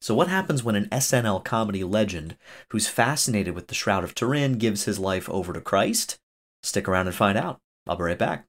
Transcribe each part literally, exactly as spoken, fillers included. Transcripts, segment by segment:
So what happens when an S N L comedy legend who's fascinated with the Shroud of Turin gives his life over to Christ? Stick around and find out. I'll be right back.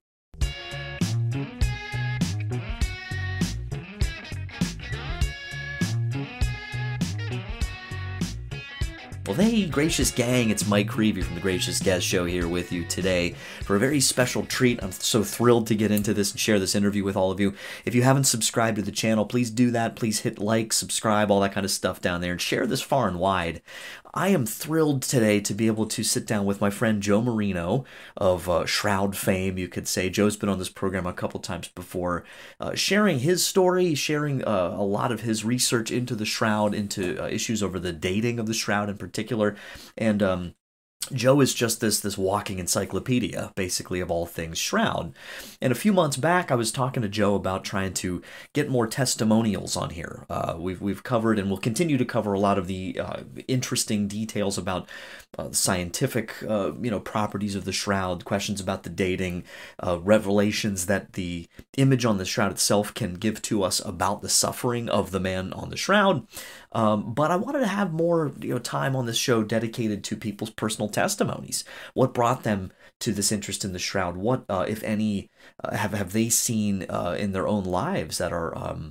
Well, hey, gracious gang, it's Mike Creevy from the Gracious Guest Show here with you today for a very special treat. I'm so thrilled to get into this and share this interview with all of you. If you haven't subscribed to the channel, please do that. Please hit like, subscribe, all that kind of stuff down there, and share this far and wide. I am thrilled today to be able to sit down with my friend Joe Marino of uh, Shroud fame, you could say. Joe's been on this program a couple times before, uh, sharing his story, sharing uh, a lot of his research into the Shroud, into uh, issues over the dating of the Shroud in particular. And um, Joe is just this this walking encyclopedia, basically, of all things Shroud. And a few months back, I was talking to Joe about trying to get more testimonials on here. Uh, we've we've covered and will continue to cover a lot of the uh, interesting details about uh, scientific, uh, you know, properties of the Shroud, questions about the dating, uh, revelations that the image on the Shroud itself can give to us about the suffering of the man on the Shroud. Um, but I wanted to have more, you know, time on this show dedicated to people's personal testimonies. What brought them to this interest in the Shroud? What, uh, if any, uh, have have they seen uh, in their own lives that are, um,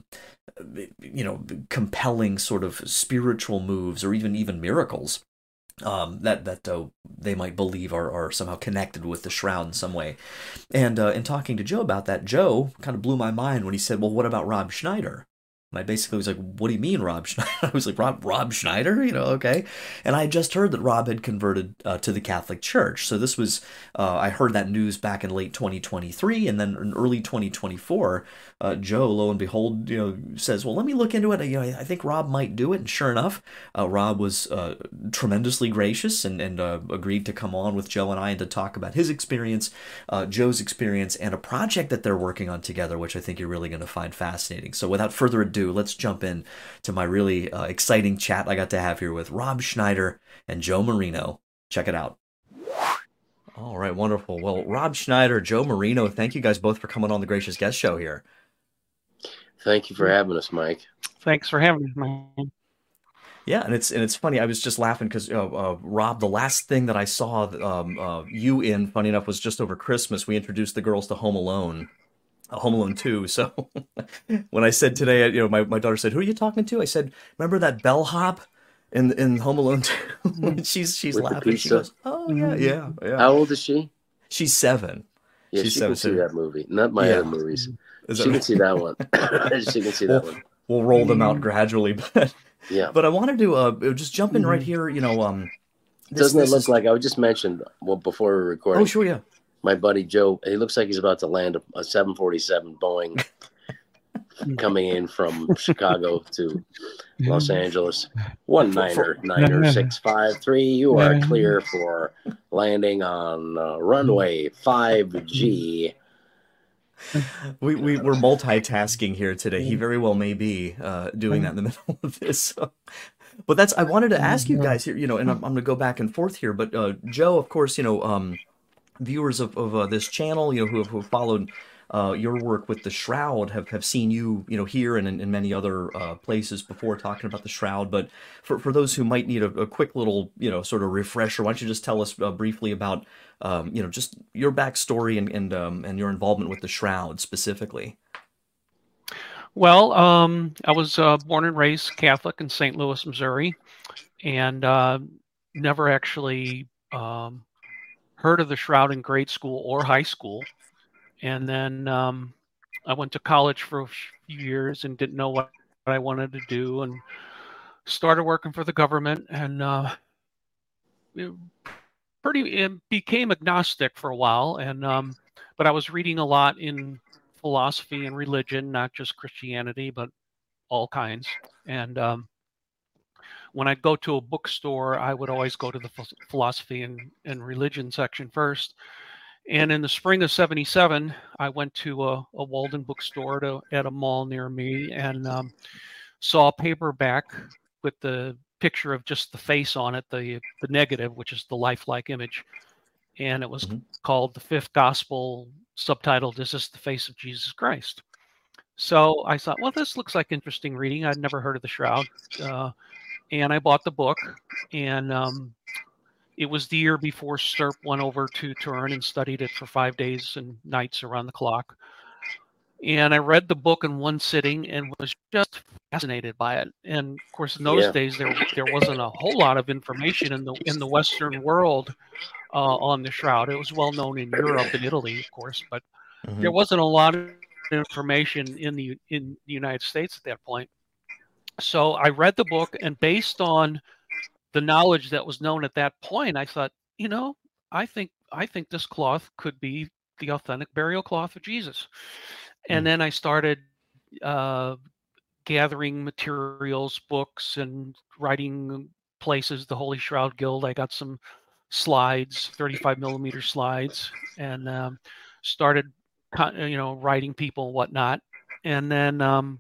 you know, compelling sort of spiritual moves or even even miracles um, that that uh, they might believe are, are somehow connected with the Shroud in some way? And uh, in talking to Joe about that, Joe kind of blew my mind when he said, "Well, what about Rob Schneider?" And I basically was like, "What do you mean, Rob Schneider?" I was like, Rob, Rob Schneider? You know, okay. And I had just heard that Rob had converted uh, to the Catholic Church. So this was, uh, I heard that news back in late twenty twenty-three. And then in early twenty twenty-four, uh, Joe, lo and behold, you know, says, "Well, let me look into it. You know, I think Rob might do it." And sure enough, uh, Rob was uh, tremendously gracious and, and uh, agreed to come on with Joe and I and to talk about his experience, uh, Joe's experience, and a project that they're working on together, which I think you're really going to find fascinating. So without further ado, let's jump in to my really uh, exciting chat I got to have here with Rob Schneider and Joe Marino. Check it out. All right, wonderful. Well, Rob Schneider, Joe Marino, thank you guys both for coming on the Gracious Guest Show here. Thank you for having us, Mike. Thanks for having me, man. Yeah, and it's and it's funny. I was just laughing because uh, uh, Rob, the last thing that I saw um, uh, you in, funny enough, was just over Christmas. We introduced the girls to Home Alone. Home Alone two. So when I said today, you know, my, my daughter said, "Who are you talking to?" I said, "Remember that bellhop in in Home Alone two?" she's she's With laughing. She goes, "Oh yeah, yeah, yeah." How old is she? She's seven. Yeah, she's she seven. can see that movie. Not my Yeah. other movies. Is She that can right? see that one. She can see that We'll, one. we'll roll them out gradually, but Yeah. but I wanted to uh, just jump in right here. You know, um, this, Doesn't it this look is... like, I just mentioned, well, before we were recording, Oh, sure, yeah. my buddy Joe, he looks like he's about to land a, a seven forty-seven Boeing coming in from Chicago to Los Angeles. One niner, niner, six five three. You are clear for landing on uh, runway five G. We, we, we're multitasking here today. He very well may be uh, doing that in the middle of this. So. But that's, I wanted to ask you guys here, you know, and I'm, I'm going to go back and forth here. But uh, Joe, of course, you know, um, viewers of, of uh, this channel, you know, who have, who have followed uh, your work with the Shroud have, have seen you, you know, here and in, in many other uh, places before talking about the Shroud. But for, for those who might need a, a quick little, you know, sort of refresher, why don't you just tell us uh, briefly about, um, you know, just your backstory and and, um, and your involvement with the Shroud specifically? Well, um, I was uh, born and raised Catholic in Saint Louis, Missouri, and uh, never actually um, heard of the Shroud in grade school or high school. And then um, I went to college for a few years and didn't know what I wanted to do, and started working for the government, and uh, it pretty it became agnostic for a while. And um, but I was reading a lot in philosophy and religion, not just Christianity, but all kinds. And um, when I'd go to a bookstore, I would always go to the philosophy and, and religion section first. And in the spring of seventy-seven, I went to a, a Walden bookstore to, at a mall near me, and um, saw a paperback with the picture of just the face on it, the, the negative, which is the lifelike image. And it was mm-hmm. called The Fifth Gospel, subtitled, "Is This the Face of Jesus Christ?" So I thought, well, this looks like interesting reading. I'd never heard of the Shroud, uh, and I bought the book. And um, it was the year before Stirp went over to Turin and studied it for five days and nights around the clock. And I read the book in one sitting and was just fascinated by it. And of course, in those Yeah. days, there there wasn't a whole lot of information in the in the Western world uh, on the Shroud. It was well known in Europe and Italy, of course, but Mhm. there wasn't a lot of information in the in the United States at that point. So I read the book, and based on the knowledge that was known at that point, I thought, you know, I think I think this cloth could be the authentic burial cloth of Jesus. And Mm. then I started uh, gathering materials, books, and writing places. The Holy Shroud Guild. I got some slides, thirty-five millimeter slides, and um, started, you know, writing people and whatnot. And then um,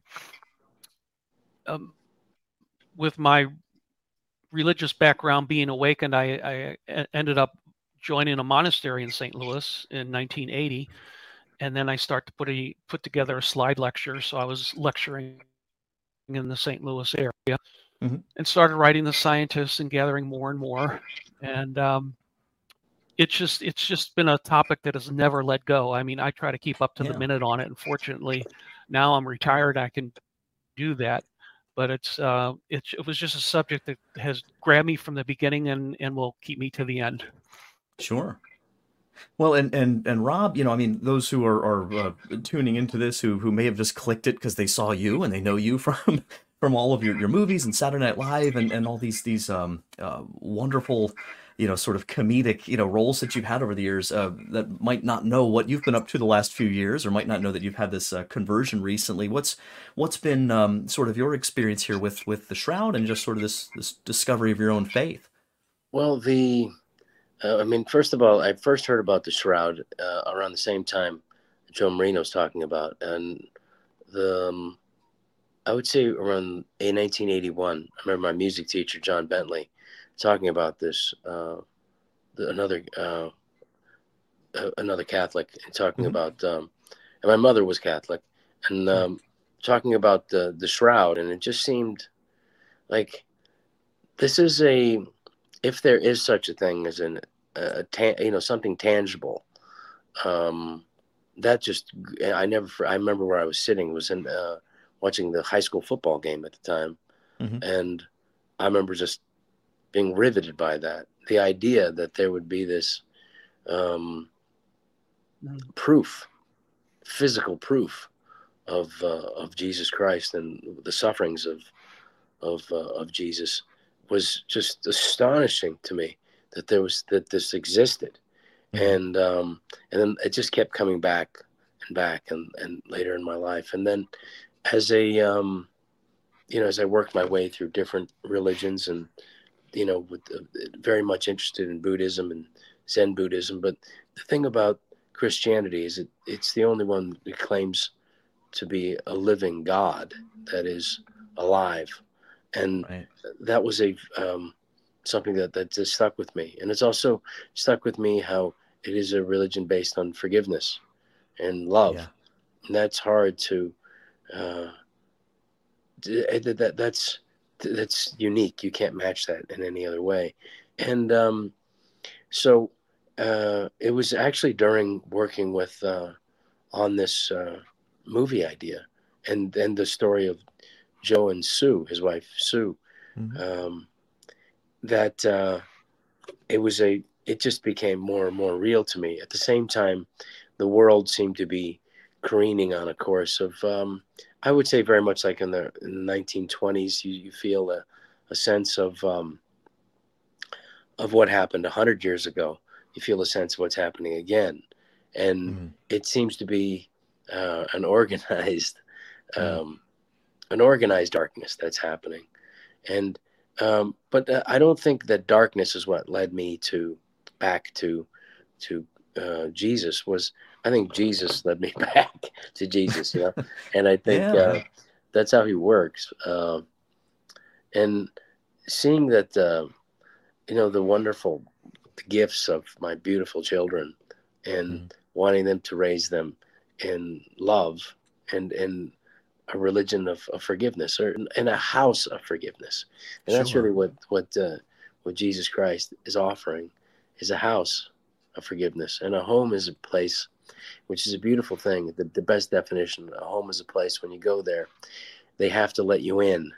um, with my religious background being awakened, I, I ended up joining a monastery in Saint Louis in nineteen eighty. And then I start to put a put together a slide lecture. So I was lecturing in the Saint Louis area, mm-hmm. and started writing the scientists and gathering more and more. And um, it's just it's just been a topic that has never let go. I mean, I try to keep up to Yeah. the minute on it. Unfortunately, now I'm retired, I can do that. But it's uh, it, it was just a subject that has grabbed me from the beginning and, and will keep me to the end. Sure. Well, and, and, and Rob, you know, I mean, those who are, are uh, tuning into this, who, who may have just clicked it because they saw you and they know you from from all of your, your movies and Saturday Night Live and, and all these these um, uh, wonderful, you know, sort of comedic, you know, roles that you've had over the years, uh, that might not know what you've been up to the last few years, or might not know that you've had this uh, conversion recently. What's what's been um, sort of your experience here with with the Shroud and just sort of this this discovery of your own faith? Well, the Uh, I mean, first of all, I first heard about the Shroud uh, around the same time Joe Marino's talking about, and the um, I would say around in nineteen eighty-one. I remember my music teacher John Bentley talking about this. Uh, the, another uh, uh, another Catholic and talking Mm-hmm. about, um, and my mother was Catholic, and um, talking about the the Shroud, and it just seemed like this is a, if there is such a thing as an a, ta- you know, something tangible, um, that just I never I remember where I was sitting, was in uh, watching the high school football game at the time, Mm-hmm. and I remember just being riveted by that, the idea that there would be this um, proof, physical proof of uh, of Jesus Christ and the sufferings of of uh, of Jesus was just astonishing to me, that there was that this existed. Mm-hmm. And um, and then it just kept coming back and back and, and later in my life. And then as a um, you know, as I worked my way through different religions, and you know, with uh, very much interested in Buddhism and Zen Buddhism, but the thing about Christianity is it it's the only one that claims to be a living God that is alive. And Right. that was a um, something that, that just stuck with me. And it's also stuck with me how it is a religion based on forgiveness and love. Yeah. And that's hard to, uh, that, that, that's, that's unique. You can't match that in any other way. And um, so uh, it was actually during working with, uh, on this uh, movie idea, and then the story of Joe and Sue, his wife, Sue, Mm-hmm. um, that uh, it was a, it just became more and more real to me. At the same time, the world seemed to be careening on a course of, um, I would say very much like in the, in the nineteen twenties, you, you feel a, a sense of, um, of what happened a hundred years ago. You feel a sense of what's happening again. And Mm-hmm. it seems to be uh, an organized, um, an organized darkness that's happening. And, um, but uh, I don't think that darkness is what led me to back to, to uh, Jesus. Was, I think Jesus led me back to Jesus, you know? And I think Yeah. uh, that's how he works. Uh, and seeing that, uh, you know, the wonderful gifts of my beautiful children, and Mm-hmm. wanting them to raise them in love and, and a religion of, of forgiveness, or in a house of forgiveness. And sure. That's really what what uh, what Jesus Christ is offering, is a house of forgiveness. And a home is a place, which is a beautiful thing. The, the best definition, a home is a place, when you go there, they have to let you in.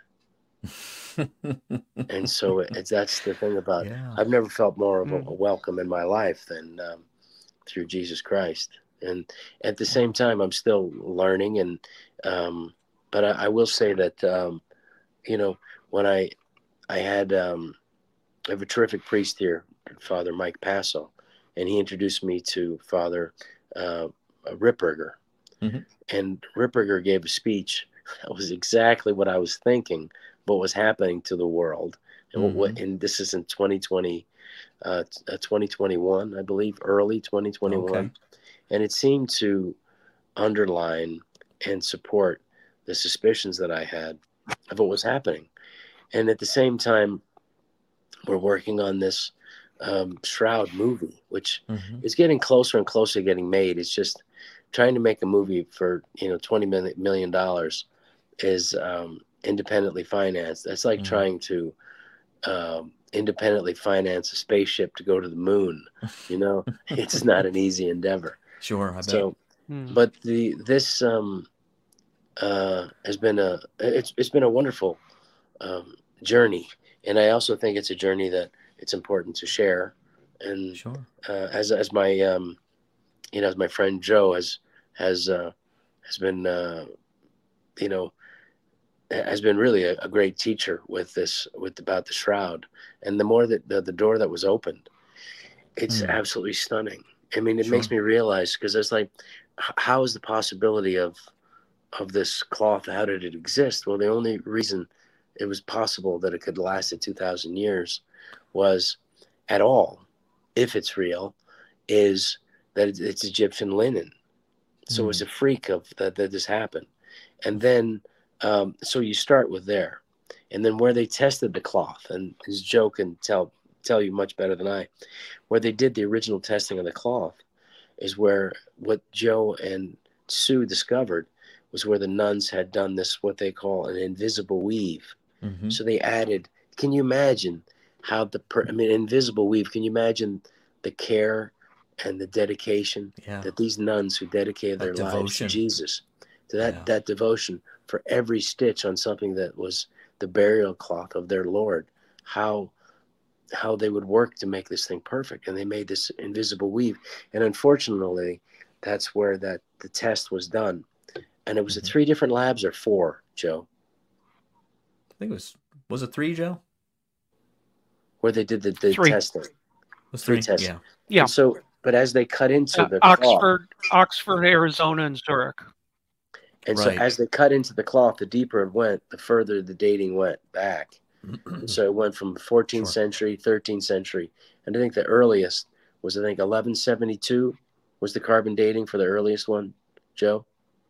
And so it's, that's the thing about, yeah. I've never felt more of a, a welcome in my life than um, through Jesus Christ. And at the same time, I'm still learning. And, um, but I, I will say that, um, you know, when I, I had, um, I have a terrific priest here, Father Mike Passo, and he introduced me to Father uh, Ripperger. Mm-hmm. And Ripperger gave a speech that was exactly what I was thinking, what was happening to the world. And, mm-hmm. what, and this is in twenty twenty, uh, twenty twenty-one, I believe, early twenty twenty-one. Okay. And it seemed to underline and support the suspicions that I had of what was happening. And at the same time, we're working on this um, Shroud movie, which mm-hmm. is getting closer and closer to getting made. It's just trying to make a movie for, you know, twenty million dollars is um, independently financed. That's like mm-hmm. trying to um, independently finance a spaceship to go to the moon. You know, it's not an easy endeavor. Sure, I bet. So, hmm. but the this um, uh, has been a it's it's been a wonderful um, journey. And I also think it's a journey that it's important to share. And sure. uh, as as my um, you know, as my friend Joe has has uh, has been uh, you know has been really a, a great teacher with this with about the shroud. And the more that the, the door that was opened, it's mm. absolutely stunning. I mean, it sure. makes me realize, because it's like, how is the possibility of of this cloth? How did it exist? Well, the only reason it was possible that it could last two thousand years was, at all, if it's real, is that it's Egyptian linen. So mm. it was a freak of that, that this happened. And then, um, so you start with there. And then where they tested the cloth, and as Joe can tell, tell you much better than I, where they did the original testing of the cloth is where what Joe and Sue discovered was where the nuns had done this, what they call an invisible weave. Mm-hmm. So they added, can you imagine how the, per, I mean, invisible weave, can you imagine the care and the dedication yeah. that these nuns who dedicated their that lives devotion. to Jesus, to that, yeah. that devotion for every stitch on something that was the burial cloth of their Lord, how, how they would work to make this thing perfect. And they made this invisible weave. And unfortunately, that's where that the test was done. And it was mm-hmm. at three different labs, or four, Joe? I think it was, was it three, Joe? Where they did the, the three. testing. It was three, three testing. Yeah. Yeah. And so, but as they cut into uh, the Oxford, cloth, Oxford, Arizona, and Zurich. And right. so as they cut into the cloth, the deeper it went, the further the dating went back. And so it went from fourteenth sure. century, thirteenth century. And I think the earliest was, I think, eleven seventy-two was the carbon dating for the earliest one, Joe?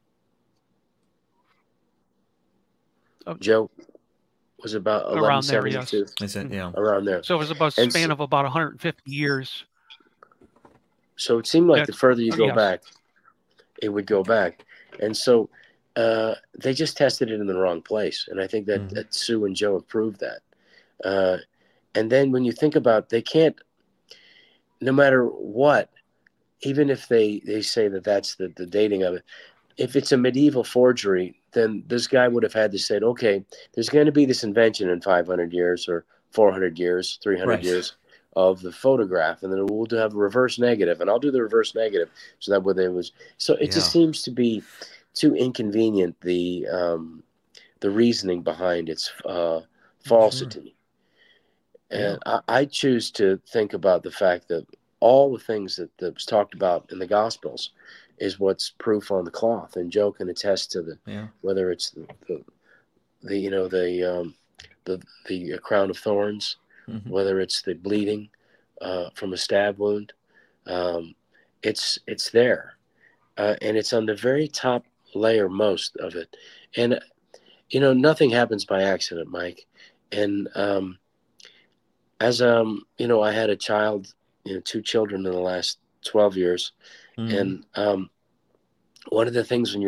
Okay. Joe, was about eleven seventy-two. Around there, yes. Is it? Yeah. Around there. So it was about a And span so, of about one hundred fifty years. So it seemed like That's, the further you go yes. back, it would go back. And so uh, they just tested it in the wrong place. And I think that, mm-hmm. that Sue and Joe have proved that. Uh, and then when you think about, they can't, no matter what, even if they, they say that that's the, the dating of it, if it's a medieval forgery, then this guy would have had to say, okay, there's going to be this invention in five hundred years or four hundred years, three hundred right. years of the photograph. And then we'll have a reverse negative, and I'll do the reverse negative. So that way it was, so it yeah. just seems to be too inconvenient, the, um, the reasoning behind its uh, falsity. Sure. And yeah. I, I choose to think about the fact that all the things that, that was talked about in the Gospels is what's proof on the cloth. And Joe can attest to the, yeah. whether it's the, the, the, you know, the, um, the, the crown of thorns, mm-hmm. whether it's the bleeding uh, from a stab wound, um, it's, it's there. Uh, and it's on the very top layer, most of it. And, you know, nothing happens by accident, Mike. And um, as, um, you know, I had a child, you know, two children in the last twelve years. Mm-hmm. And um, one of the things when you're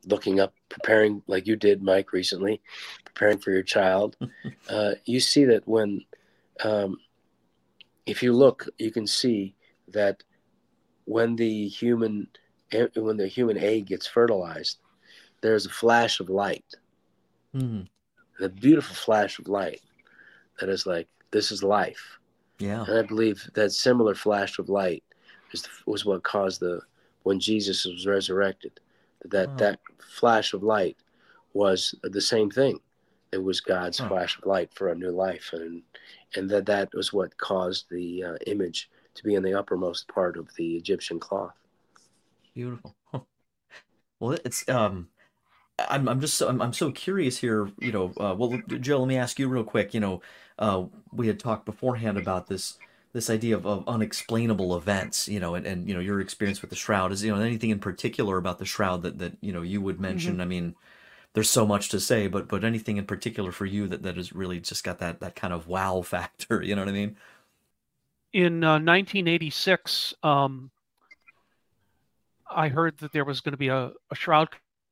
looking up, preparing like you did, Mike, recently, preparing for your child, uh, you see that when, um, if you look, you can see that when the human when the human egg gets fertilized, there's a flash of light, mm. a beautiful flash of light that is like, this is life. Yeah. And I believe that similar flash of light is, was what caused the, when Jesus was resurrected, that Wow. that flash of light was the same thing. It was God's Huh. flash of light for a new life. And, and that that was what caused the uh, image to be in the uppermost part of the Egyptian cloth. Beautiful. Huh. Well, it's, um, I'm, I'm just so, I'm, I'm so curious here, you know, uh, well, Joe, let me ask you real quick, you know, uh, we had talked beforehand about this, this idea of, of unexplainable events, you know, and, and, you know, your experience with the Shroud. Is, you know, anything in particular about the Shroud that, that, you know, you would mention? Mm-hmm. I mean, there's so much to say, but, but anything in particular for you that, that has really just got that, that kind of wow factor, you know what I mean? In uh, nineteen eighty-six, um, I heard that there was going to be a, a Shroud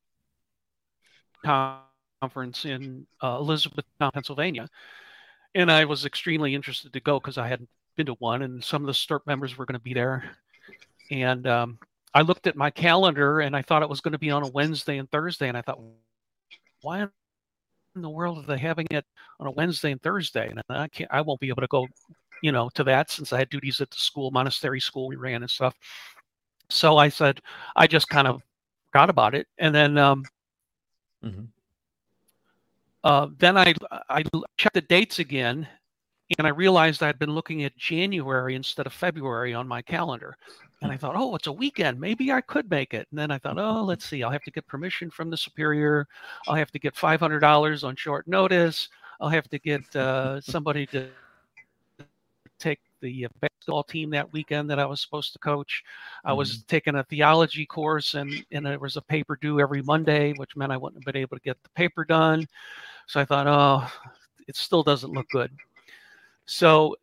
conference in uh, Elizabethtown, Pennsylvania. And I was extremely interested to go because I hadn't been to one, and some of the S T U R P members were going to be there. And um, I looked at my calendar, and I thought it was going to be on a Wednesday and Thursday. And I thought, why in the world are they having it on a Wednesday and Thursday? And I can't, I won't be able to go, you know, to that, since I had duties at the school, monastery school we ran and stuff. So I said, I just kind of forgot about it. And then, um, mm-hmm. uh, then I, I checked the dates again, and I realized I'd been looking at January instead of February on my calendar. And I thought, oh, it's a weekend. Maybe I could make it. And then I thought, oh, let's see. I'll have to get permission from the superior. I'll have to get five hundred dollars on short notice. I'll have to get uh, somebody to take the basketball team that weekend that I was supposed to coach. I mm-hmm. was taking a theology course, and, and there was a paper due every Monday, which meant I wouldn't have been able to get the paper done. So I thought, oh, it still doesn't look good. So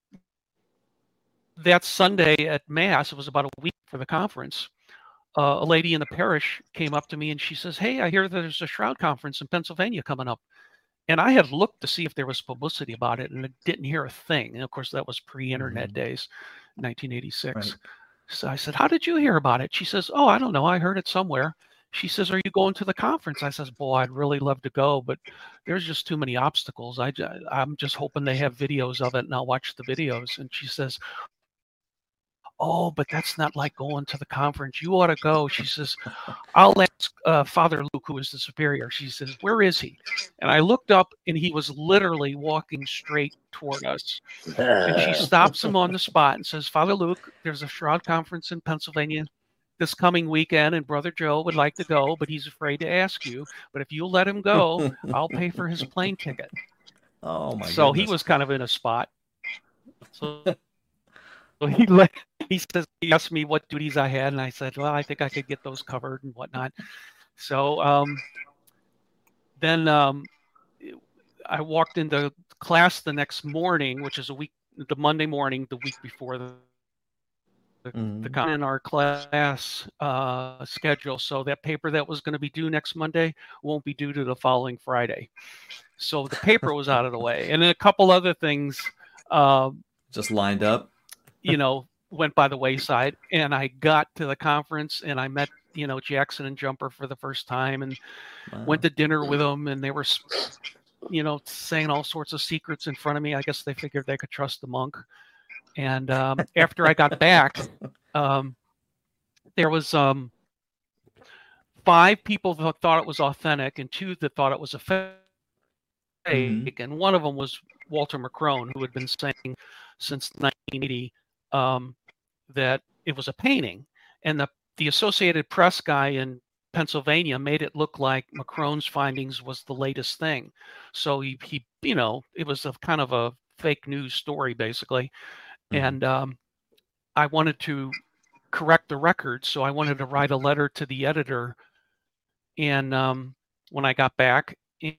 that Sunday at Mass, it was about a week for the conference, uh, a lady in the parish came up to me and she says, hey, I hear there's a Shroud conference in Pennsylvania coming up. And I had looked to see if there was publicity about it, and I didn't hear a thing. And of course, that was pre-internet mm-hmm. days, nineteen eighty-six. Right. So I said, how did you hear about it? She says, oh, I don't know. I heard it somewhere. She says, are you going to the conference? I says, boy, I'd really love to go, but there's just too many obstacles. I, I'm just hoping they have videos of it, and I'll watch the videos. And she says, oh, but that's not like going to the conference. You ought to go. She says, I'll ask uh, Father Luke, who is the superior. She says, where is he? And I looked up, and he was literally walking straight toward us. And she stops him on the spot and says, Father Luke, there's a Shroud conference in Pennsylvania this coming weekend, and Brother Joe would like to go, but he's afraid to ask you. But if you'll let him go, I'll pay for his plane ticket. Oh, my So goodness. he was kind of in a spot. So So he let, he says, he asked me what duties I had, and I said, well, I think I could get those covered and whatnot. So um, then um, I walked into class the next morning, which is a week, the Monday morning, the week before the the, mm-hmm. the in our class uh, schedule. So that paper that was going to be due next Monday won't be due to the following Friday. So the paper was out of the way, and then a couple other things uh, just lined up. you know, went by the wayside. And I got to the conference, and I met, you know, Jackson and Jumper for the first time, and wow. went to dinner with them, and they were, you know, saying all sorts of secrets in front of me. I guess they figured they could trust the monk. And um, after I got back, um, there was um, five people that thought it was authentic, and two that thought it was a fake. Mm-hmm. And one of them was Walter McCrone, who had been saying since nineteen eighty um, that it was a painting. And the, the Associated Press guy in Pennsylvania made it look like McCrone's findings was the latest thing. So he, he you know, it was a kind of a fake news story, basically. Mm-hmm. And um, I wanted to correct the record, so I wanted to write a letter to the editor. And um, when I got back,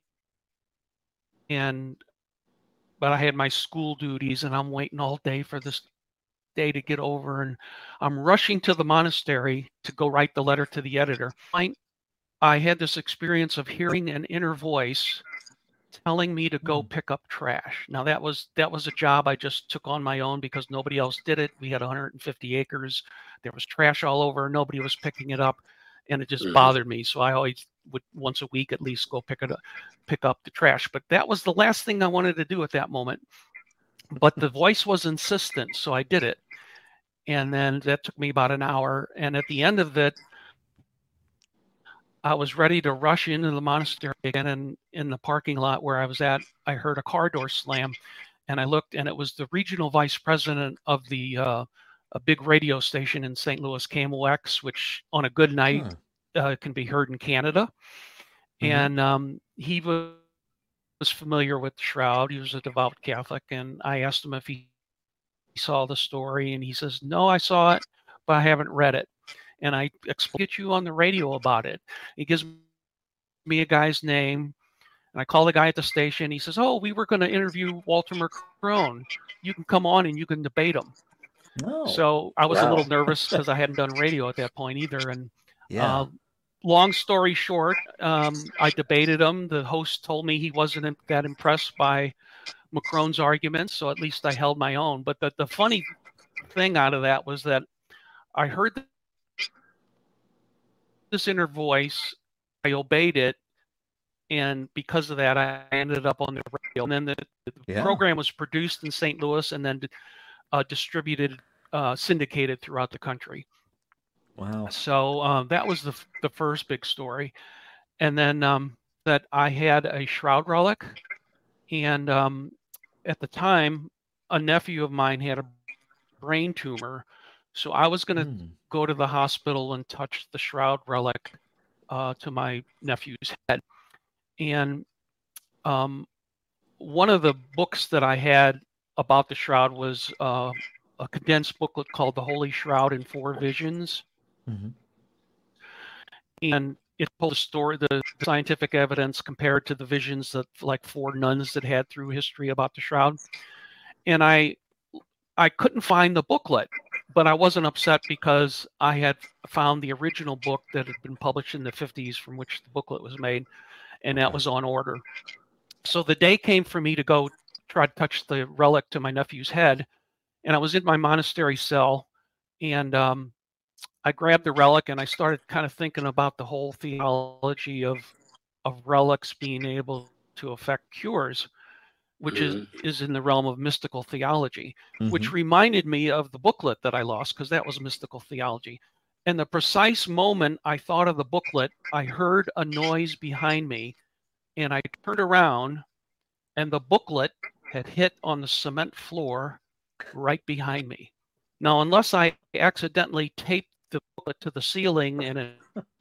and but I had my school duties, and I'm waiting all day for this day to get over, and I'm rushing to the monastery to go write the letter to the editor. I, I had this experience of hearing an inner voice telling me to go pick up trash. Now that was that was a job I just took on my own because nobody else did it. We had one hundred fifty acres. There was trash all over. Nobody was picking it up, and it just Mhm. bothered me. So I always would once a week at least go pick it up, pick up the trash. But that was the last thing I wanted to do at that moment. But the voice was insistent, so I did it. And then that took me about an hour. And at the end of it, I was ready to rush into the monastery again, and in the parking lot where I was at, I heard a car door slam, and I looked, and it was the regional vice president of the uh, a big radio station in Saint Louis, K M O X, which on a good night Huh. uh, can be heard in Canada. Mhm. And um, he was, was familiar with the Shroud. He was a devout Catholic, and I asked him if he saw the story, and he says, "No, I saw it, but I haven't read it." And I explained to you on the radio about it. He gives me a guy's name, and I call the guy at the station. He says, "Oh, we were going to interview Walter McCrone. You can come on and you can debate him." Oh, So I was a Wow. little nervous because I hadn't done radio at that point either. And yeah. uh, long story short, um, I debated him. The host told me he wasn't that impressed by McCrone's arguments, so at least I held my own. But the, the funny thing out of that was that I heard this inner voice, I obeyed it, and because of that, I ended up on the radio. And then the, the Yeah. program was produced in Saint Louis and then uh, distributed, uh, syndicated throughout the country. Wow. So um, that was the the first big story. And then um, that I had a shroud relic, and um, at the time, a nephew of mine had a brain tumor, so I was going to Hmm. go to the hospital and touch the shroud relic uh, to my nephew's head. And um, one of the books that I had about the shroud was uh, a condensed booklet called The Holy Shroud in Four Visions. Mhm. And it told the story, the scientific evidence compared to the visions that like four nuns that had through history about the shroud. And I I couldn't find the booklet, but I wasn't upset because I had found the original book that had been published in the fifties from which the booklet was made, and that Okay. was on order. So the day came for me to go try to touch the relic to my nephew's head, and I was in my monastery cell, and um, I grabbed the relic and I started kind of thinking about the whole theology of of relics being able to affect cures, which is, Mhm. is in the realm of mystical theology, which Mhm. reminded me of the booklet that I lost because that was mystical theology. And the precise moment I thought of the booklet, I heard a noise behind me, and I turned around, and the booklet had hit on the cement floor right behind me. Now, unless I accidentally taped the booklet to the ceiling and it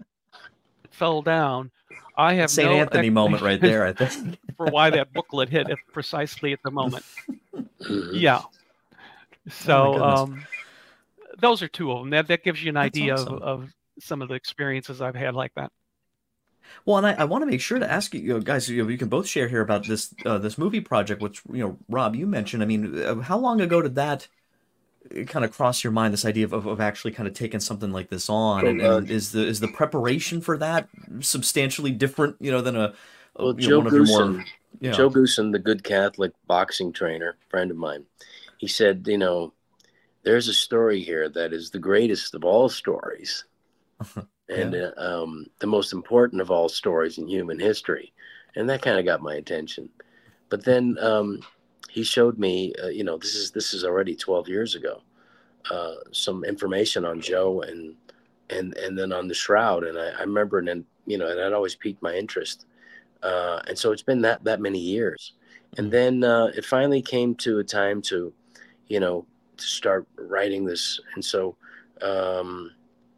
fell down, I have Saint no Anthony moment right there, I think. for why that booklet hit it precisely at the moment. Mhm. Yeah. Oh So my goodness. um, those are two of them. That that gives you an That's idea awesome. of, of some of the experiences I've had like that. Well, and I, I want to make sure to ask you, you know, guys, you, know, you can both share here about this uh, this movie project, which, you know, Rob, you mentioned. I mean, uh, how long ago did that kind of cross your mind, this idea of, of, of actually kind of taking something like this on? And, Well, uh, and is the is the preparation for that substantially different, you know, than a, a well, you know, Joe one of your more, Goosen, you know, Joe Goosen, the good Catholic boxing trainer, friend of mine, he said, you know, there's a story here that is the greatest of all stories, and yeah. uh, um, the most important of all stories in human history, and that kind of got my attention. But then um, he showed me, uh, you know, this is this is already twelve years ago, uh, some information on Joe and and and then on the shroud, and I, I remember, and then you know, and it always piqued my interest, uh, and so it's been that that many years, and Mm. then uh, it finally came to a time to, you know, to start writing this, and so um,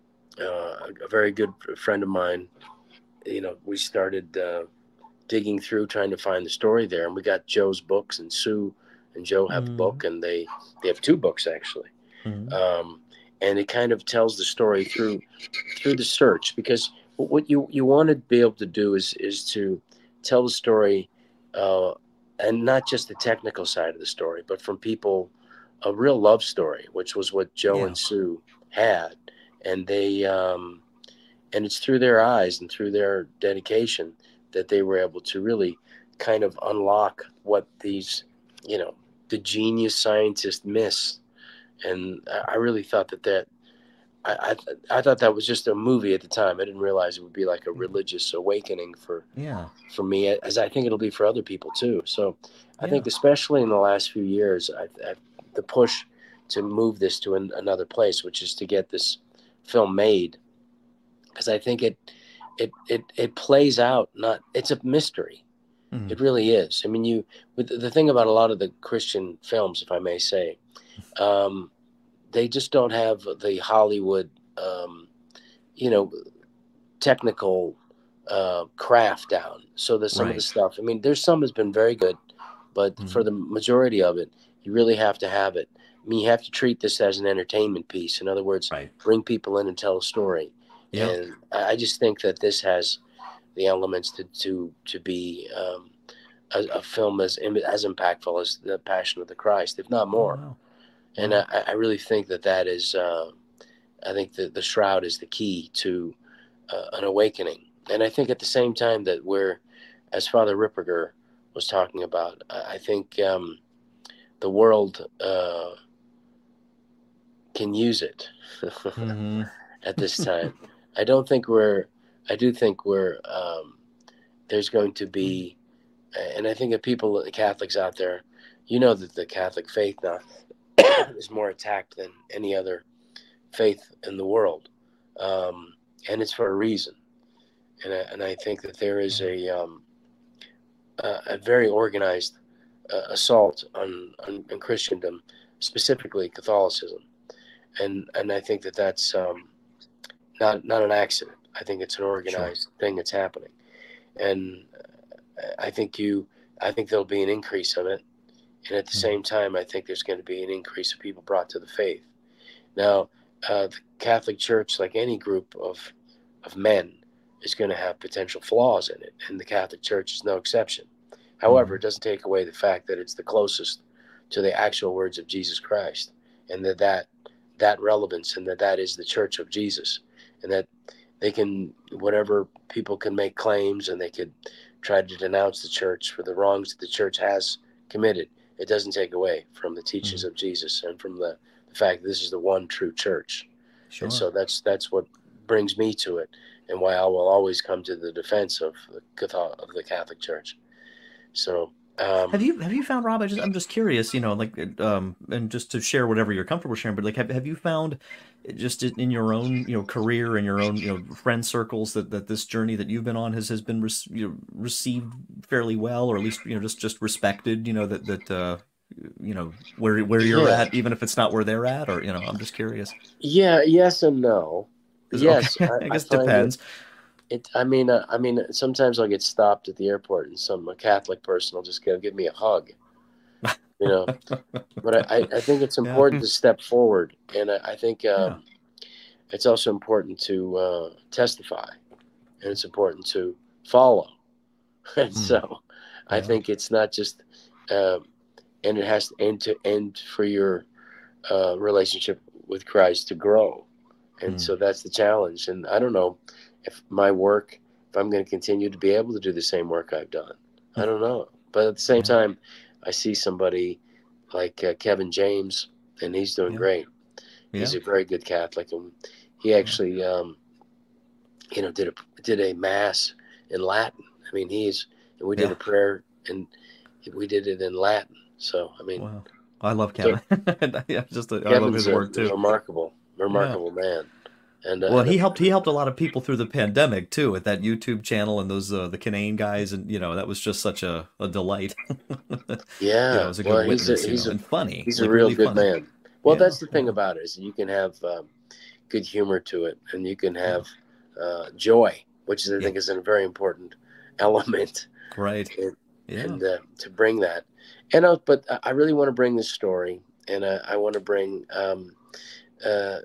uh, a very good friend of mine, you know, we started uh, digging through trying to find the story there, and we got Joe's books, and Sue and Joe have a Mm. book, and they they have two books actually, Mm. um, and it kind of tells the story through through the search, because what you you want to be able to do is is to tell the story, uh, and not just the technical side of the story, but from people, a real love story, which was what Joe Yeah. and Sue had, and they um, and it's through their eyes and through their dedication that they were able to really kind of unlock what these, you know, the genius scientists miss. And I really thought that that I, I I thought that was just a movie at the time. I didn't realize it would be like a religious awakening for Yeah. for me, as I think it'll be for other people too. So I Yeah. think especially in the last few years, I, I, the push to move this to an, another place, which is to get this film made, because I think it it it it plays out. Not it's a mystery. Mhm. It really is. I mean, you with the thing about a lot of the Christian films, if I may say, um, they just don't have the Hollywood, um, you know, technical uh, craft down. So there's some of the Right. stuff. I mean, there's some that's been very good, but Mhm. for the majority of it, you really have to have it. I mean, you have to treat this as an entertainment piece. In other words, Right. bring people in and tell a story. Yeah. And I I just think that this has the elements to to to be um, a, a film as as impactful as The Passion of the Christ, if not Oh, more. wow. And Wow. I, I really think that that is, uh, I think that the Shroud is the key to uh, an awakening. And I think at the same time that we're, as Father Ripperger was talking about, I I think um, the world uh, can use it hmm at this time. I don't think we're, I do think we're, um, there's going to be, and I think that people, the Catholics out there, you know that the Catholic faith now is more attacked than any other faith in the world. Um, and it's for a reason. And I, and I think that there is a, um, a, a very organized uh, assault on, on, on Christendom, specifically Catholicism. And, and I think that that's um, not, not an accident. I think it's an Sure. organized thing that's happening. And I think you, I think there'll be an increase of it. And at the Mhm. same time, I think there's going to be an increase of people brought to the faith. Now, uh, the Catholic Church, like any group of, of men, is going to have potential flaws in it, and the Catholic Church is no exception. However, Mhm. it doesn't take away the fact that it's the closest to the actual words of Jesus Christ, and that that, that relevance, and that that is the Church of Jesus, and that they can, whatever people can make claims, and they could try to denounce the Church for the wrongs that the Church has committed. It doesn't take away from the teachings Mhm. of Jesus and from the, the fact that this is the one true church. And Sure. so that's that's what brings me to it, and why I will always come to the defense of the Catholic, of the Catholic Church. So Have um, you have you found, Rob? I just I'm just curious, you know, like it, um, and just to share whatever you're comfortable sharing, but like, have have you found uh, just in in your own, you know, career and your own, you know, friend circles that that this journey that you've been on has has been rec you know, received fairly well, or at least, you know, just just respected, you know, that that uh, you know, where where you're yeah, at, even if it's not where they're at, or, you know, I'm just curious. yeah, yes and no. Is okay. Yes, I I, I guess find it. depends. It. I mean, uh, I mean, sometimes I'll get stopped at the airport, and some a Catholic person will just go give me a hug. You know, but I, I think it's Yeah. important to step forward, and I, I think Yeah. um, it's also important to uh, testify, and it's important to follow. And Mm. so I Yeah. think it's not just, um, and it has to end to end for your uh, relationship with Christ to grow. And Mm. so that's the challenge. And I don't know if my work, if I'm going to continue to be able to do the same work I've done. I don't know. But at the same Yeah. time, I see somebody like uh, Kevin James, and he's doing Yeah. great. He's Yeah. a very good Catholic, and he Yeah. actually, um, you know, did a did a mass in Latin. I mean, he's and we did Yeah. a prayer and we did it in Latin. So I mean, Wow. I love so Kevin. Yeah, just uh, I love Kevin's his a work too. remarkable, Yeah. remarkable man, and uh, Well, and a, he helped he helped a lot of people through the pandemic too with that YouTube channel and those uh, the Canaan guys, and you know that was just such a, a delight. You know, it yeah. was a good Well, he's a witness, you know, he's a and funny, he's a like real really good funny. man. Well, Yeah, that's the thing yeah, about it is you can have um, good humor to it, and you can yeah, have uh, joy, which is, I yeah. think is a very important element, Right. and, Yeah. and uh, to bring that. And uh, but I really want to bring this story, and uh, I want to bring. Um, uh,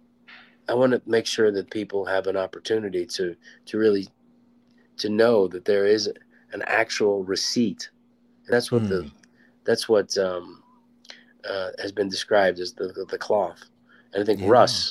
I want to make sure that people have an opportunity to to really to know that there is an actual receipt, and that's what the Hmm. that's what um, uh, has been described as the, the the cloth. And I think Yeah. Russ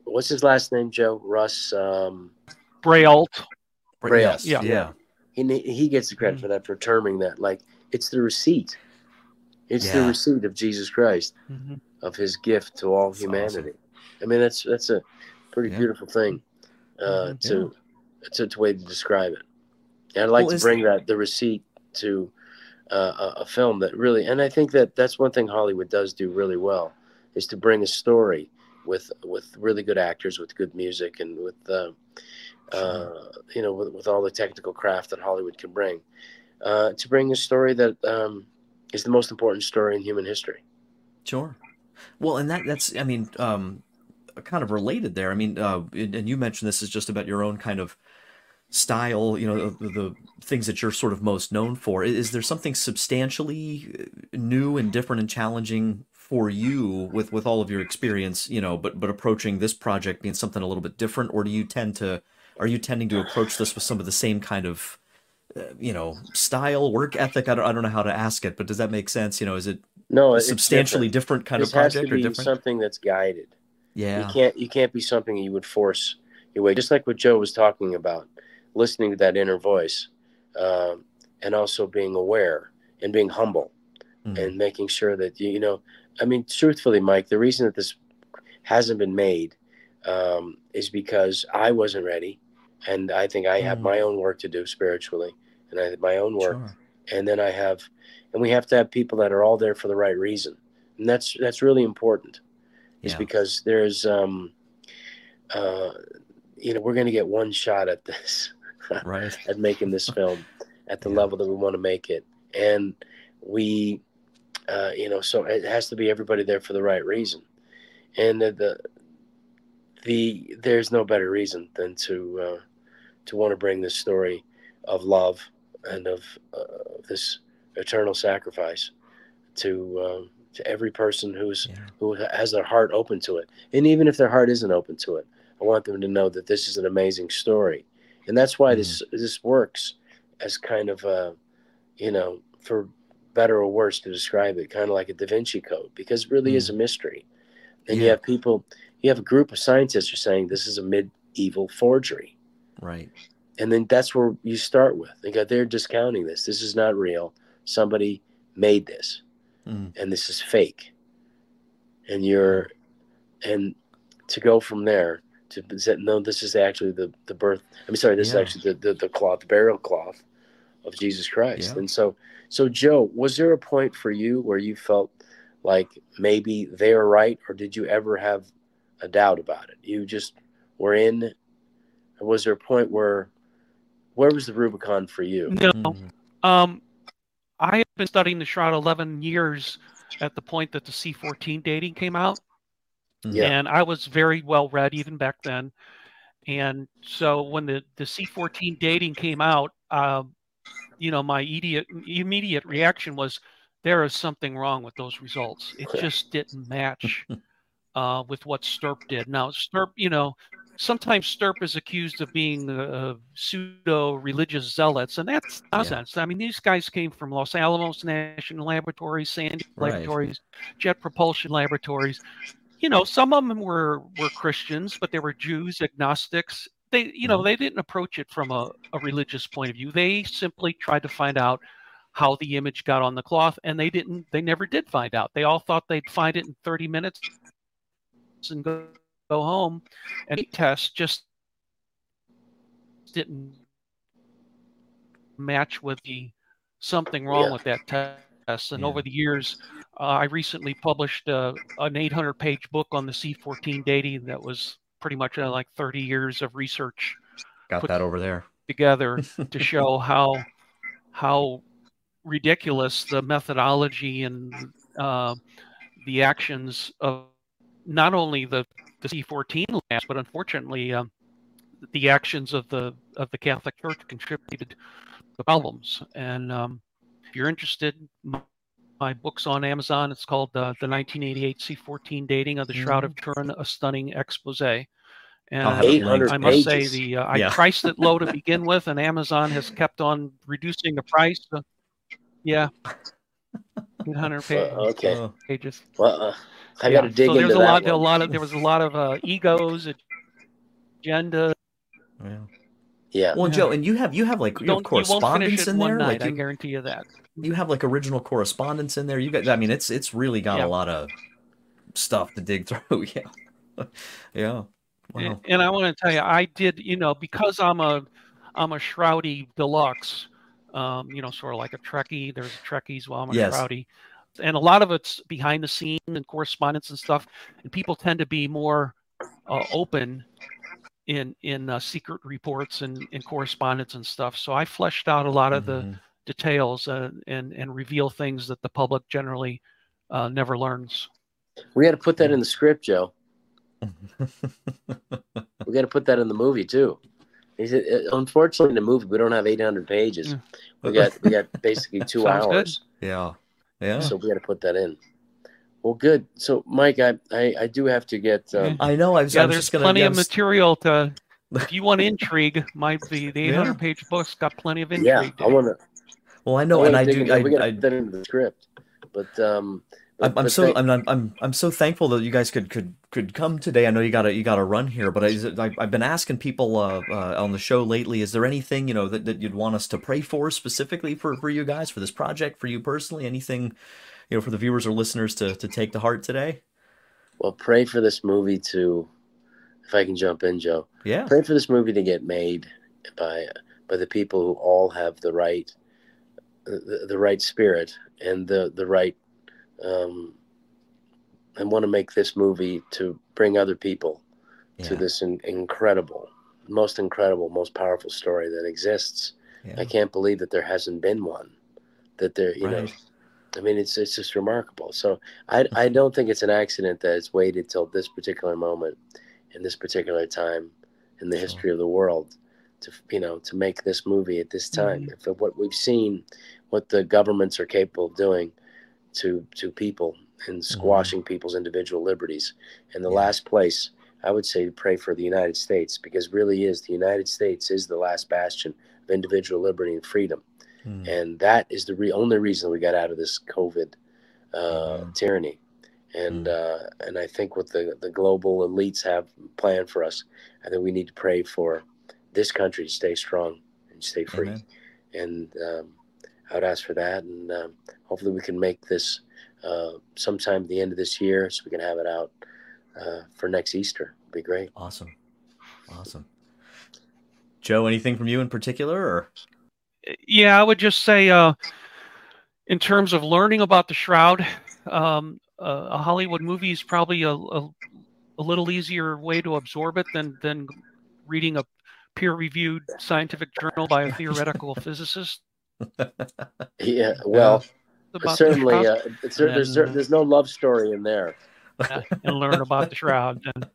what's his last name, Joe? Russ um, Braille. Braille. Yes, Yeah. yeah. He he gets the credit Mhm. for that, for terming that. Like, it's the receipt. It's the Yeah. receipt of Jesus Christ, Mhm. of his gift to all That's humanity. awesome. I mean, that's that's a pretty Yeah. beautiful thing uh, Mhm. to, to to way to describe it. And I'd like Well, to is- bring that the receipt to uh, a, a film that really, and I think that that's one thing Hollywood does do really well, is to bring a story with with really good actors, with good music, and with uh, uh, you know with, with all the technical craft that Hollywood can bring, uh, to bring a story that um, is the most important story in human history. Sure. Well, and that that's I mean, um, kind of related there. I mean, uh, and and you mentioned this is just about your own kind of style, you know, the, the things that you're sort of most known for. I- Is there something substantially uh, new and different and challenging for you with with all of your experience, you know, but but approaching this project being something a little bit different, or do you tend to are you tending to approach this with some of the same kind of uh, you know, style, work ethic? I don't I don't know how to ask it, but does that make sense? You know, is it No, a it's substantially different. different kind of This has to project or be different? something that's guided. You Yeah. can't you can't be something you would force your way. Just like what Joe was talking about, listening to that inner voice, um, and also being aware and being humble, Mm. and making sure that you, you know. I mean, truthfully, Mike, the reason that this hasn't been made um, is because I wasn't ready, and I think I have Mm. my own work to do spiritually, and I have my own work, Sure. and then I have, and we have to have people that are all there for the right reason, and that's that's really important. Is Yeah. because there's, um, uh, you know, we're going to get one shot at this, Right. at making this film at the Yeah. level that we want to make it. And we, uh, you know, so it has to be everybody there for the right reason. And the, the, the there's no better reason than to, uh, to want to bring this story of love and of uh, this eternal sacrifice to, um, to every person who's Yeah. who has their heart open to it. And even if their heart isn't open to it, I want them to know that this is an amazing story. And that's why Mm. this this works as kind of a, you know, for better or worse to describe it, kind of like a Da Vinci Code, because it really Mm. is a mystery. And you Yeah. have people, you have a group of scientists who are saying this is a medieval forgery. Right. And then that's where you start with. They got, they're discounting this. This is not real. Somebody made this. Mm. And this is fake. And you're, and to go from there to no, this is actually the, the birth. I'm sorry, this Yeah. is actually the, the, the cloth, the burial cloth of Jesus Christ. Yeah. And so, so Joe, was there a point for you where you felt like maybe they were right, or did you ever have a doubt about it? You just were in, or was there a point where, where was the Rubicon for you? No. Mm. Um, I have been studying the Shroud eleven years at the point that the C fourteen dating came out. Yeah. And I was very well read even back then. And so when the, the C fourteen dating came out, uh, you know, my immediate, immediate reaction was, there is something wrong with those results. It just didn't match uh, with what Stirp did. Now, Stirp, you know, sometimes Stirp is accused of being uh, pseudo-religious zealots, and that's nonsense. Yeah. I mean, these guys came from Los Alamos National Laboratories, Sandy Right. Laboratories, Jet Propulsion Laboratories. You know, some of them were, were Christians, but they were Jews, agnostics. They, you know, mm-hmm. they didn't approach it from a, a religious point of view. They simply tried to find out how the image got on the cloth, and they didn't, they never did find out. They all thought they'd find it in thirty minutes and go, go home, and the test just didn't match with the something wrong yeah. with that test. And yeah. over the years, uh, I recently published uh, an eight hundred page book on the C fourteen dating that was pretty much uh, like thirty years of research. Got that over there together to show how how ridiculous the methodology and uh, the actions of not only the, the C fourteen labs, but unfortunately um, the actions of the of the Catholic Church contributed to the problems. And um, if you're interested, my, my book's on Amazon. It's called uh, The nineteen eighty-eight C fourteen Dating of the Shroud mm-hmm. of Turin, a Stunning Expose. And eight hundred I must pages. say, the uh, yeah. I priced it low to begin with, and Amazon has kept on reducing the price. So, yeah. eight hundred pages. Uh, okay. Oh. pages. Well, uh, I Yeah. got to dig so into there's a that lot, one. a lot of there was a lot of uh, egos, agenda. Yeah. Yeah. Well, Yeah. Joe, and you have you have like you have Don't you won't finish correspondence it in one there, night. like I you, guarantee you that. you have like original correspondence in there. You got, I mean, it's it's really got Yeah. a lot of stuff to dig through. Yeah, yeah. And, Wow. and I want to tell you, I did, you know, because I'm a I'm a Shroudy deluxe, um, you know, sort of like a Trekkie. There's Trekkies, well, I'm a Yes. Shroudy, and a lot of it's behind the scene and correspondence and stuff. And people tend to be more uh, open in in uh, secret reports and, and correspondence and stuff. So I fleshed out a lot of the Mhm. details uh, and and reveal things that the public generally uh, never learns. We got to put that in the script, Joe. We got to put that in the movie too. He said, uh, unfortunately, in the movie we don't have eight hundred pages. Mm. We got we got basically two Sounds good. hours. Yeah, yeah. So we got to put that in. Well, good. So, Mike, I I, I do have to get. Um, I know. I was, Yeah, I was there's just gonna. plenty yeah, I of was- material to. If you want intrigue, my the, the Yeah. eight hundred page book's got plenty of yeah, intrigue. I want to. well, I know, and I do. I, We got to I, put that into the script. But um, but, I'm, I'm but so thank- I'm, I'm I'm I'm so thankful that you guys could could could come today. I know you got to you got to run here, but I, I I've been asking people uh, uh, on the show lately. Is there anything you know that, that you'd want us to pray for specifically for, for you guys for this project, for you personally? Anything you know for the viewers or listeners to to take to heart today? well, pray for this movie to. If I can jump in, Joe. Yeah. Pray for this movie to get made by by the people who all have the right the, the right spirit and the the right um, and want to make this movie to bring other people to Yeah. this in, incredible, most incredible, most powerful story that exists. Yeah. I can't believe that there hasn't been one. That there, you know, Right. I mean, it's it's just remarkable. So I I don't think it's an accident that it's waited till this particular moment, in this particular time, in the Sure. history of the world, to you know to make this movie at this time. Mhm. If what we've seen, what the governments are capable of doing to to people and squashing people's individual liberties, in the Yeah. last place, I would say to pray for the United States, because really is the United States is the last bastion of individual liberty and freedom. Mm. And that is the re- only reason we got out of this COVID uh, Mhm. tyranny. And Mm. uh, and I think what the, the global elites have planned for us, I think we need to pray for this country to stay strong and stay free. Amen. And um, I would ask for that. And um, hopefully we can make this uh, sometime at the end of this year so we can have it out uh, for next Easter. It'd be great. Awesome. Awesome. Joe, anything from you in particular, or? Yeah, I would just say, uh, in terms of learning about the Shroud, um, uh, a Hollywood movie is probably a, a, a little easier way to absorb it than than reading a peer-reviewed scientific journal by a theoretical physicist Yeah, well, about the certainly, Shroud, uh, it's, there's then- there's no love story in there. uh, and learn about the Shroud. And,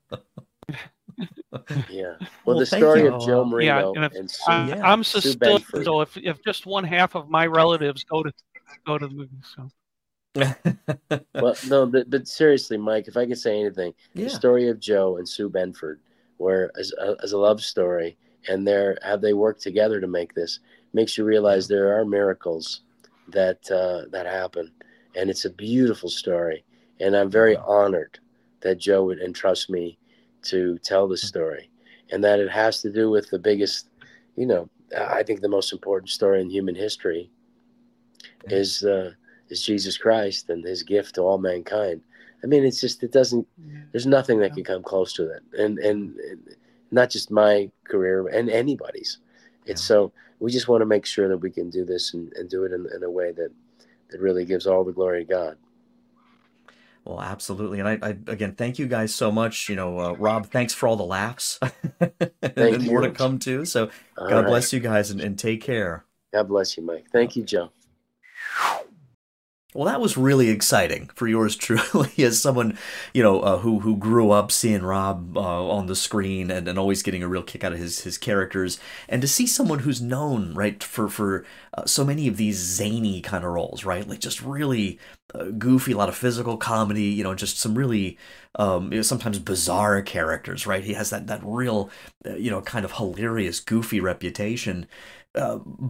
Yeah. Well, Well, the thank story you. of Joe Yeah, Marino and if- and Sue, I, Yeah. I'm Sue suspicious. Benford. So if if just one half of my relatives go to go to the movie, so Well, no, but, but seriously, Mike, if I could say anything, Yeah. the story of Joe and Sue Benford, where as a, as a love story, and their how they worked together to make this, makes you realize there are miracles that uh, that happen, and it's a beautiful story. And I'm very honored that Joe would entrust me to tell this story, and that it has to do with the biggest, you know, I think the most important story in human history Yeah. is uh, is Jesus Christ and His gift to all mankind. I mean, it's just it doesn't. There's nothing that can come close to that, and and, and not just my career and anybody's. It's Yeah. so we just want to make sure that we can do this and, and do it in, in a way that that really gives all the glory to God. Well, absolutely. And I, I again, thank you guys so much. You know, uh, Rob, thanks for all the laughs and, and more to you. come too. So All God right. bless you guys and, and take care. God bless you, Mike. Thank you, Joe. Well, that was really exciting for yours truly, as someone, you know, uh, who who grew up seeing Rob uh, on the screen and, and always getting a real kick out of his his characters, and to see someone who's known, right, for for uh, so many of these zany kind of roles, right, like just really uh, goofy, a lot of physical comedy, you know, just some really um, you know, sometimes bizarre characters, right? He has that that real, uh, you know, kind of hilarious, goofy reputation, uh, but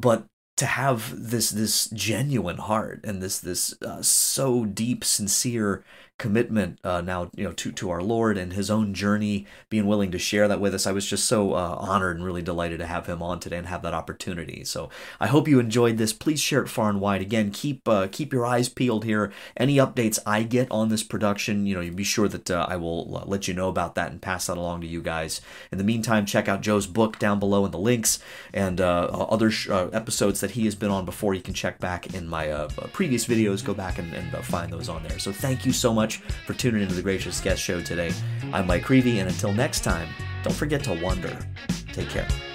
to have this this genuine heart and this this uh, so deep, sincere commitment uh, now, you know, to to our Lord and his own journey, being willing to share that with us. I was just so uh, honored and really delighted to have him on today and have that opportunity. So I hope you enjoyed this. Please share it far and wide. Again, keep uh, keep your eyes peeled here. Any updates I get on this production, you know, you be sure that uh, I will uh, let you know about that and pass that along to you guys. In the meantime, check out Joe's book down below in the links, and uh, other sh- uh, episodes that he has been on before. You can check back in my uh, previous videos. Go back and, and uh, find those on there. So thank you so much for tuning into the Gracious Guest Show today. I'm Mike Creevy, and until next time, don't forget to wonder. Take care.